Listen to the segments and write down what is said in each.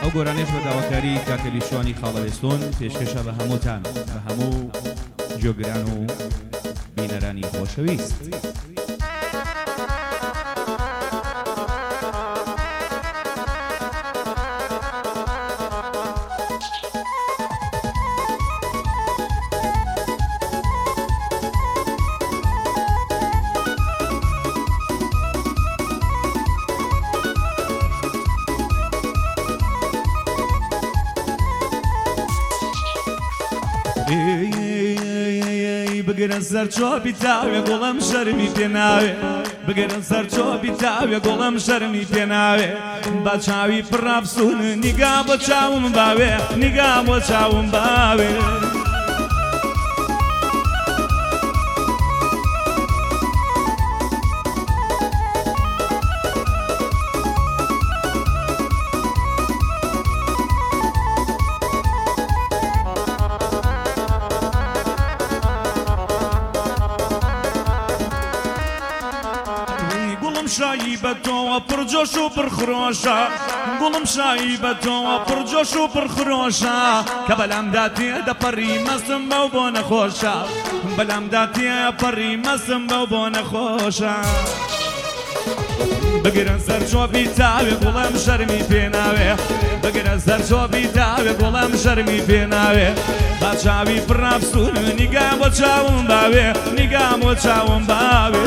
ئەو گۆرانێش بە داواکاری کاکەلیشوانی خاڵەوێستۆن پێشکەشە بە هەمووتان بە هەموو جۆگران و بینەرانی خۆشەویست. بگرن سر چوبی تاوی گلم شرمی پیناوی بگرن سر چوبی تاوی گلم شرمی پیناوی با چاوی پرافسون نگاه با چاوم باوی نگاه با چاوم باوی شایی بە تۆوە پڕجۆش و پڕخرۆشە گوڵم شایی بە تۆوە پڕجۆش و پڕخرۆشە کە بەلامدا تێدەپەڕی مەستم بەو بۆ نەخۆشە بەلامدا تێپەڕی مەستم بەو بۆ نەخۆشە بگرن سەر چۆبی تاوێ گوڵم شەرمی پێناوێ بگرن سەر چۆبی تاوێ گوڵم شەرمی پێناوێ با چاوی پڕافسون نیگام بۆ چاوم باوێ نیگام بۆ چاوم باوێ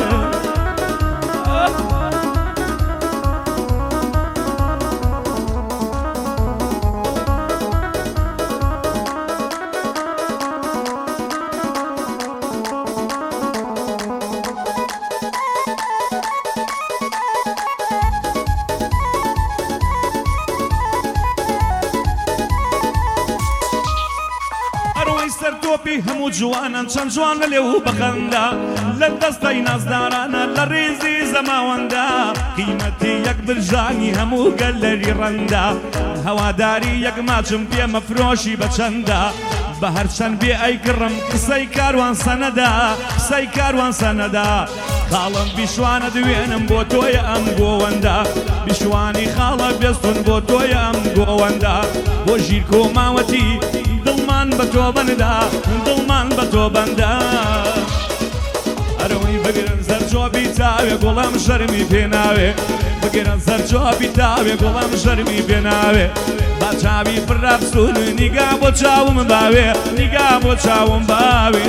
هەموو جوانان چەند جوان لە لێو بەخەندا لە دەستەی نازدارانە لە ڕێزی زەماوەندا قیمەتی یەک برژانی هەموو گەلەری ڕەندا هەواداری یەک ماچم پێمە فرۆشی بەچەندا بە هەرچەند بێ ئەیکڕم قسەی کاروان سەنەدا قسەی کاروان سەنەدا خاڵم بیشوانە دوێنم بۆ تۆیە ئەم گۆوەندا بیشوانی خاڵە بێستون بۆ تۆیە ئەم گۆوەندا بۆ ژیر کۆماوەتی دڵمان بە تۆ بەندا دڵمان بە تۆ بەندا ئەرەوەی بگرن سەر چۆبی تاوێ گوڵم شەرمی پێناوێ بگرن سەر چۆبی تاوێ گوڵم شەرمی پێناوێ با چاوی پڕافسون نیگا بۆ چاوم باوێ نیگا بۆ چاوم باوێ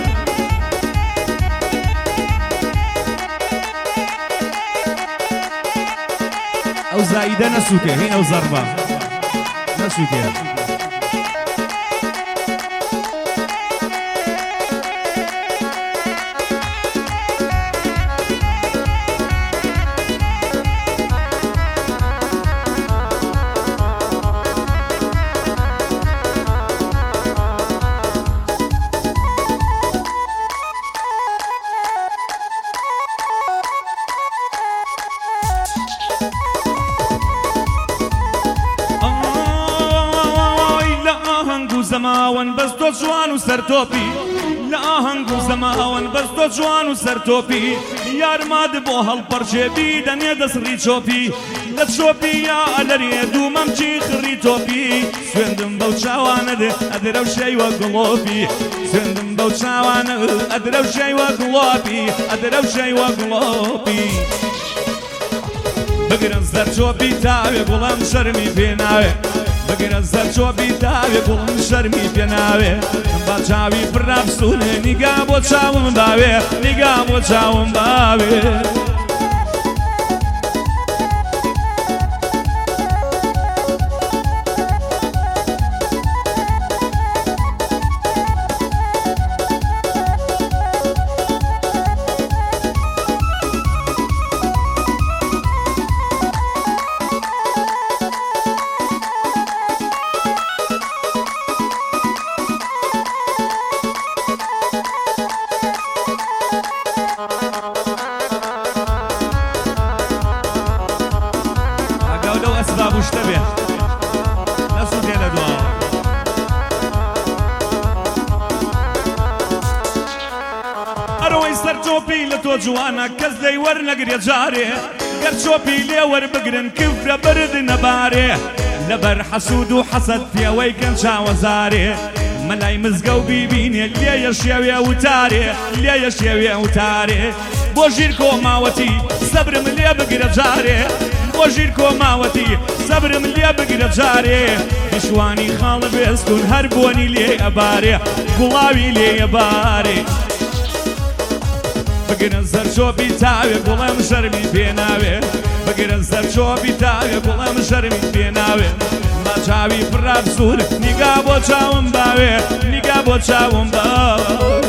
ئەو زایدە نەسووتێ هین ئەو زەربە نەسووتێ زەماوەن بەس تۆ جوان و سەرتۆپی لە ئاهەنگ و زەماوەن بەس تۆ جوان و سەرتۆپی یارماد بۆ هەڵپەرچێبی دەنێ دەسڕی چۆپی لە چۆپی یا ئەلەرێ دوومەمچی خڕی تۆپی سوێندم بەو چاوانە ئەدرە و شەیوە گڵۆپی سوێندم بەو چاوانە ئەدرە و شەیوە گڵۆپی ئەدرە و شەیوە گڵۆپی بگرن سەر چۆپی تاوێ گوڵم شەرمی پێناوێ بگرن سەر چۆبی تاوێ گوڵم شەرمی پێناوێ با چاوی پڕافسونێ نیگا بۆ چاوم باوێ نیگا بۆ چاوم باوێ جوانا کەس دەی وەرنەگرێ جارێ گەر چۆپی لێ وەربگرن کفرە برد نەبارێ لبر حسود وحسد في ويكن شاوزاري ملاي مزقو بيبيني اللي يشيوي وتاري اللي يشيوي وتاري بوجيركو ماوتي صبر من اللي بقرا جاري بوجيركو ماوتي صبر من اللي بقرا جاري بشواني خال بيستون هربوني لي أباري قلاوي لي أباري بقرا زرشو بيتاوي قلا مشرمي بيناوي بقرا زرشو بيتاوي قلا مشرمي بيناوي چاوی پراب سور نگاه با چاوم باوی نگاه با چاوم باوی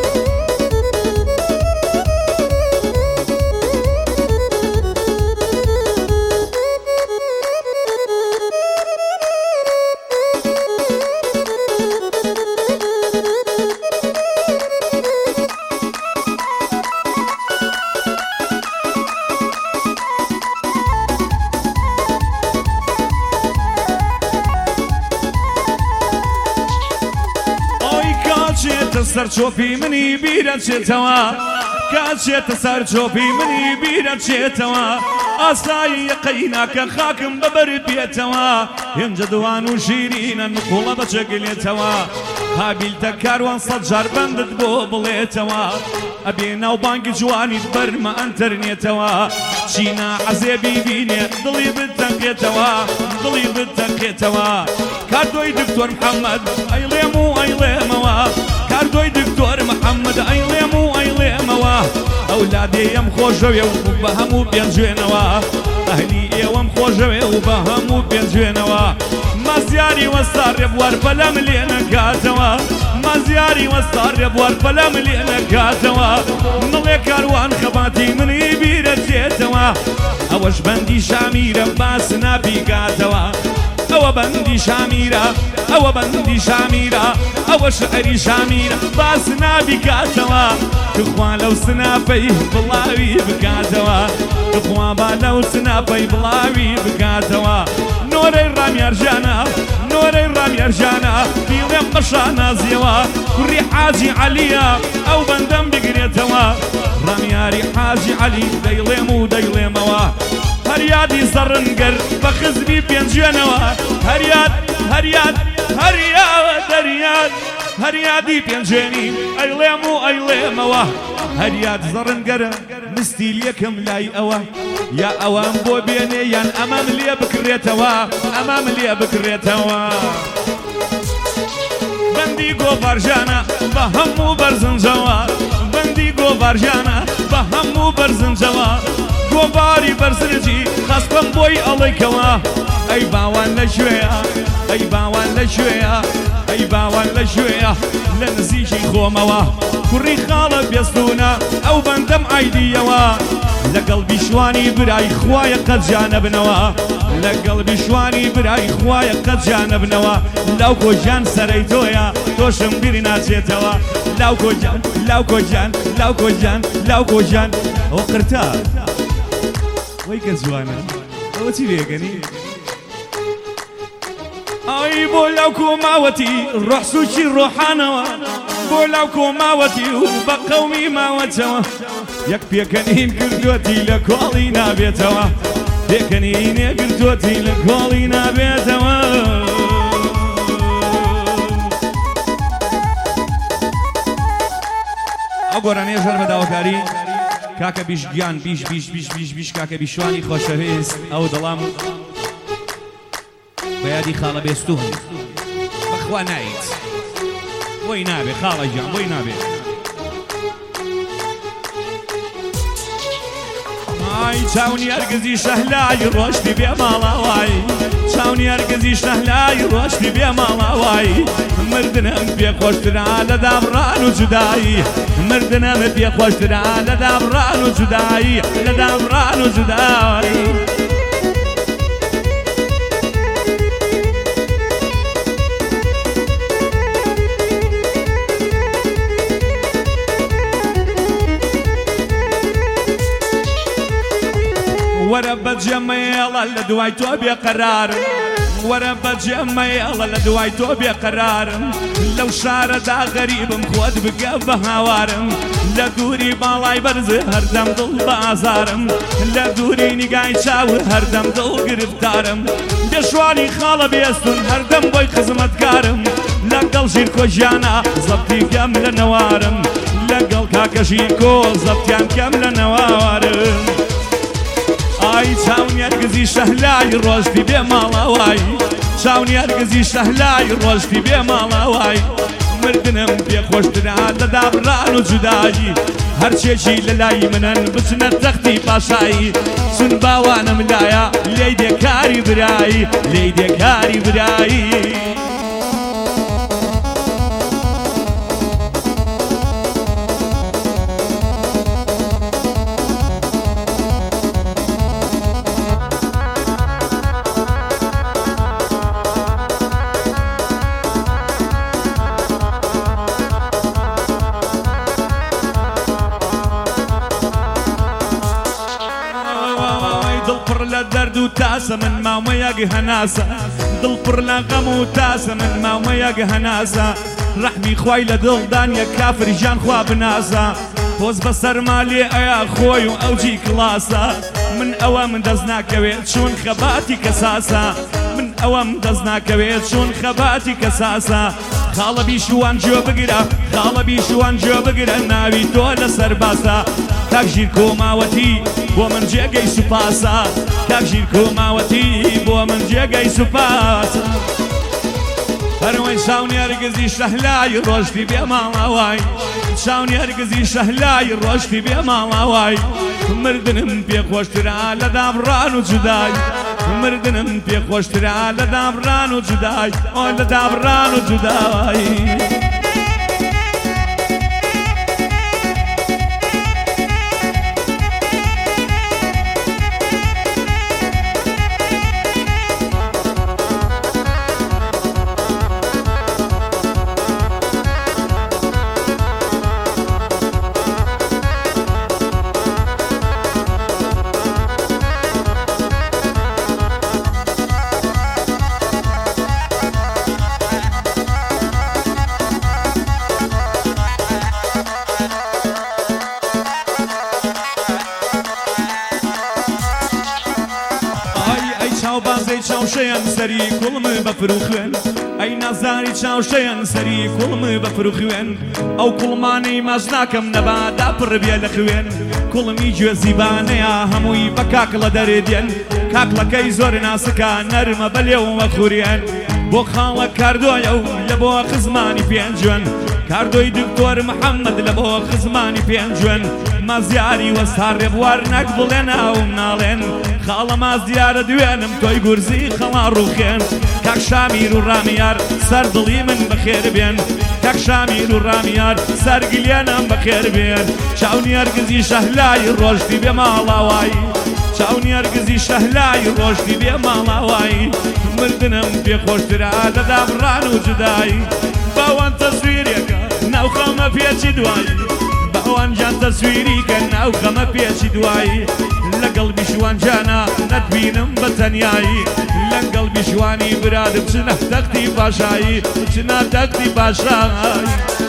سەرچۆپی منی بیرە چێتەوە کاچێتە سەرچۆپی منی بیرە چێتەوە ئاسایی یەقەی ناکە خاکم بەبەر بێتەوە هێنجە دوان و ژیرینە نقوڵە بەچەگلێتەوە قابیلتە کاروان سەد جار بەندت بۆ بڵێتەوە ئەبێ ناو بانگی جوانیت بەرمە ئەنتەرنێتەوە چینا عەزێبی بینێ دڵی بتەنقێتەوە دڵی بتەنقێتەوە کاردۆی دکتۆر محەممەد ئەیڵێم و ئەیڵێمەوە کاردۆی دکتۆر محەممەد ئەیڵێم و ئەیڵێمەوە ئەولادێ ئەم خۆشەوێ و بە هەموو پێنجێنەوە ئەهلی ئێوەم خۆشەوێ و بە هەموو پێنجێنەوە مازیاری وەستا ڕێبوار بەلەم لێ نەکاتەوە مازیاری وەستا ڕێبوار بەلەم لێ نەکاتەوە نڵێ کاروان خەباتی منی بیرە چێتەوە ئەوەش بەندی شامیرە باس نابیگاتەوە ئەوە بەندی شامیرە ئەوە بەندی شامیرە ئەوە شعری شامیرە باس نابیکاتەوە تخوا لەو سناپەی بڵاوی بکاتەوە تخوا با لەو سناپەی بڵاوی بکاتەوە نۆرەی ڕامیارژانە نۆرەی ڕامیارژانە بیڵێم قەشا نازیەوە کوڕی حاجی عەلیە ئەو بەندەم بگرێتەوە ڕامیاری حاجی عەلی دەیڵێم و دەیڵێمەوە هەریادی زەڕنگەر بە خزمی پێنجێنەوە هەریاد هەریاد هەریاد دەریاد هەریادی پێنجێنی ئەیڵێم و ئەیڵێمەوە هەریاد زەڕنگەرە مستیل یەکەم لای ئەوە یا ئەوەم بۆ بێنێ یان ئەمەم لێ بکرێتەوە ئەمەم لێ بکرێتەوە بەندی گۆڤارژانە بە هەموو بەرزنجەوە بەندی گۆڤارژانە بە هەموو بەرزنجەوە گۆڤاری بەرزنجی خەستم بۆی ئەڵێکەوە ئەی باوان لە شوێیە ئەی باوان لە شوێیە ئەی باوان لە شوێیە لە نزیکی خۆمەوە کوڕی خاڵە بێستونە ئەو بەندەم ئایدیەوە لەگەڵ بیشوانی برای خوایە قەت جانە بنەوە لەگەڵ بیشوانی برای خوایە قەت جانە بنەوە لاو کۆجان سەرەی تۆیە تۆشم بیری ناچێتەوە لاو کۆجان لاو کۆجان لاو کۆجان لاو کۆجان ئەو قرتە وەی کە جوانە ئەوە چی لێگەنی ئەی بۆ لاو کۆماوەتی ڕەحسوکی ڕۆحانەوە بۆ لاو کۆماوەتی و بە قەومی ماوەتەوە یەک پێکەنین کردوەتی لە کۆڵی نابێتەوە پێکەنینێ کردوەتی لە کۆڵی نابێتەوە ئەو گۆرانەیە ژەر بەداواکاری کاکە بیشگیان بیش بیش بیش بیش بیش کاکە بیشوانی خۆشەویست ئەو دەڵام بە یادی خاڵە بێستون بەخوا نایت بۆی نابێ خاڵە گیان بۆی نابێ ئای چاونی هەرگزی شەهلای ڕۆشتی بێ ماڵاوای چاونی هەرگزی شەهلای ڕۆشتی بێ ماڵاوای مردنم پێ خۆشترا لە دابڕان و جودایی مردنم پێ خۆشترا لە دابڕان و جودایی لە دابڕان و جودایی وەرە بەجێمەیەڵە لە دوای تۆ بێقەرار وەرە بەجێمەیەڵە لە دوای تۆ بێقەرارم لەو شارەدا غەریبم خۆت بگە بە هاوارم لە دووری باڵای بەرز هەردەم دڵ بە ئازارم لە دووری نیگای چاور هەردەم دڵ گرفتارم دەشواری خاڵە بێستون هەردەم بۆی خزمەتکارم لەگەڵ ژیرکۆ ژیانە زەبتی کەم لە نەوارم لەگەڵ کاکە ژیرکۆ زەبتیان کەم لە نەوارم ئای چاونی هەرگزی شەهلای ڕۆژتی بێ ماڵاوای چاونی هەرگزی شەهلای ڕۆژتی بێ ماڵاوای مردنم پێ خۆشترا لە دابڕان و جودایی هەرچێکی لە لای منەن بچنە تەختی پاشایی چون باوانم لایە لێی دێکاری برایی لێی دێکاری برایی دەرد و تاسە من ماوەیەک هەناسە دڵ پڕ لە غەم و تاسە من ماوەیەک هەناسە ڕەحمی خوای لە دڵدانیە کافری ژیان خوا بناسە پۆز بە سەرما لێ ئەیا خۆی و ئەوجی کڵاسە من ئەوەم دەست ناکەوێت چون خەباتی کەساسە من ئەوەم دەست ناکەوێت چون خەباتی کەساسە خاڵە بیشوان گوێ بگرە خاڵە بیشوان گوێ بگرە ناوی تۆ لەسەر باسە کاک ژیر کۆماوەتی بۆ من جێگەی سوپاسە کاک ژیر کۆماوەتی بۆ من جێگەی سوپاسە هەروەی چاونی هەرگزی شەهلای ڕۆژتی بێ ماڵاوای چاونی هەرگزی شەهلای ڕۆژتی بێ ماڵاوای مردنم پێ خۆشترا لە دابڕان و جودای مردنم پێ خۆشترا لە دابڕان و جودای ئۆ لە دابڕان و جودای بازەی چاوشەیان سەری کوڵم بە فروخوێن ئەی نازانی چاوشەیان سەری کوڵم بە فروخوێن ئەو کوڵمانەی ماش ناکەم نەبادا پڕ بێ لە خوێن کوڵمی گوێ زیبانەیە هەمووی بە کاکڵە دەرێدێن کاکڵەکەی زۆر ناسکە نەرمە بەلێومە خوورێن بۆ خاڵە کاردۆیە و لە بۆ خزمانی پێنجوێن کاردۆی دکتۆر محەممەد لە بۆ خزمانی پێنجوێن مازیاری وەستا ڕێبوار نەک بڵێن ئەوم ناڵێن خاڵە مازیارە دوێنم تۆی گورزی خەڵا ڕوخێن کاک شامیر و ڕامیار سەردڵی من بەخێر بێن کاک شامیر و ڕامیار سەرگلێنم بەخێر بێن چاونی هەرگزی شەهلای ڕۆژتی بێ ماڵاوایی چاونی هەرگزی شەهلای ڕۆژتی بێ ماڵاوایی مردنم پێ خۆشترا لە دابڕان و جودایی باوان تەسویرێکە ناو خەمە پێچی دوایی باوان جان تەسویری کە ناو خەمە پێچی دوایی لەگەڵ بیشوان جانە نەتبینم بە تەنیایی لەگەڵ بیشوانی برادم چنە تەختی پاشایی چنە تەختی پاشایی